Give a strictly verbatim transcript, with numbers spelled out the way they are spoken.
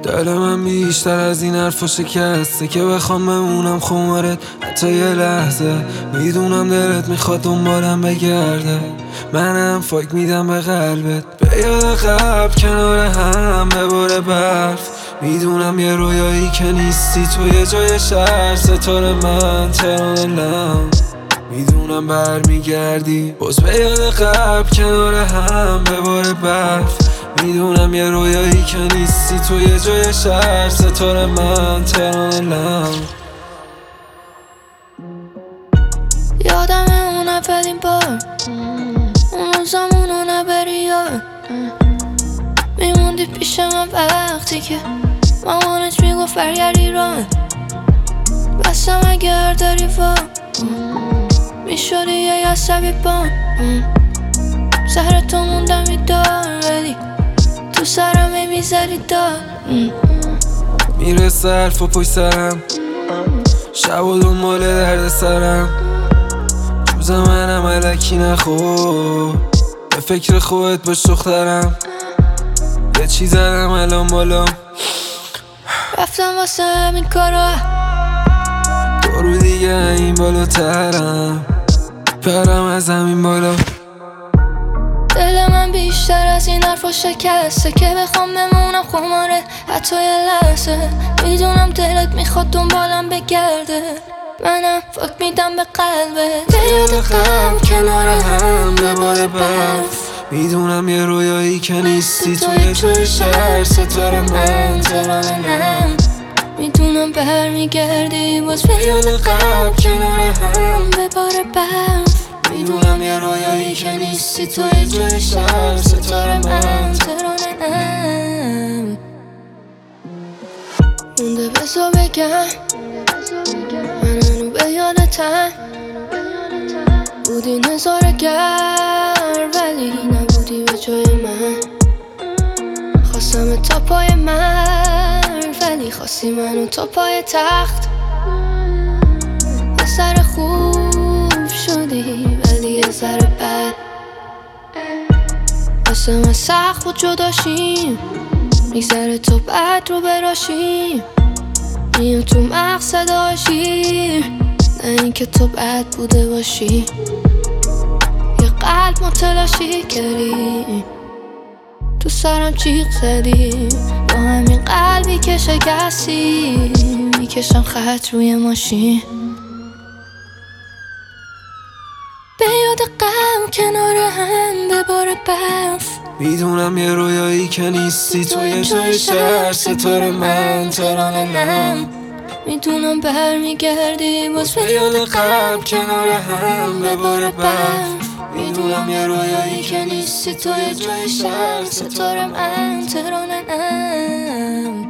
دل من بیشتر از این حرفا شکسته که بخوام بمونم خمارت حتی یه لحظه. میدونم دلت میخواد دنبالم بگرده، منم فاک میدم به قلبت. به یاد قبل کنار هم به بار برف، میدونم یه رویایی که نیستی تو یه جای شهر. ستاره من ترانه لم، میدونم برمیگردی باز به یاد قبل کنار هم به بار برف. میدونم یه رویایی که نیستی تو یه جای شهر. ستاره من ترانه لم. یادمه اون اولین بار، اون روزامونو نبری یاد. میموندی پیش من وقتی که مامانت میگفت برگرد ایران. بستم اگر داری وا میشدی یه عصبی بان. سهر تو موندم میدار ولی تو سرم میزدی دار. میرسه حرف و پشت سرم، شب و دنبال درد سرم. روز منم علکی نخور، به فکر خودت باش دخترم. یه چی زدم الان بالا، رفتم واسه همین کارا. دو رو دیگه این بالاترم، پرم از زمین بالا. دل من بیشتر از این حرفا شکسته که بخوام بمونم خماره حتی یه لحظه. میدونم دلت میخواد دنبالم بگرده، منم فاک میدم به قلبت. به یاد غم کنار هم به بار برف، میدونم یه رویایی که نیستی تو یه جای شهر. ستاره من ترانه لم، میدونم برمیگردی باز به یاد غم کنار هم به بار برف. میدونم یه رویایی که نیستی تو یه جای شهر. ستاره من ترانه لم. مونده بزا بگم من هنو به یادتم. بودی نظاره گر ولی نبودی به جای من. خواستم تا پای من ولی خواستی منو تا پای تخت. یه سر خوب شدی ولی یه ذره بد. واسه من سخت بود جداشیم، میگذره تو بعد رو براشیم. میام تو مقصد هاشی، نه این که تو بد بوده باشی. یه قلب متلاشی کردی، تو سرم جیغ زدی. با همین قلبی که شکستی میکشم خط روی ماشین. به یاد غم کنار هم به بار برف، میدونم یه رویایی که نیستی تو یه جای شهر. ستاره من ترانه لم، میدونم برمیگردی باز به یاد غم کنار هم به بار برف. میدونم یه رویایی که نیستی تو یه جای شهر. ستاره من ترانه لم.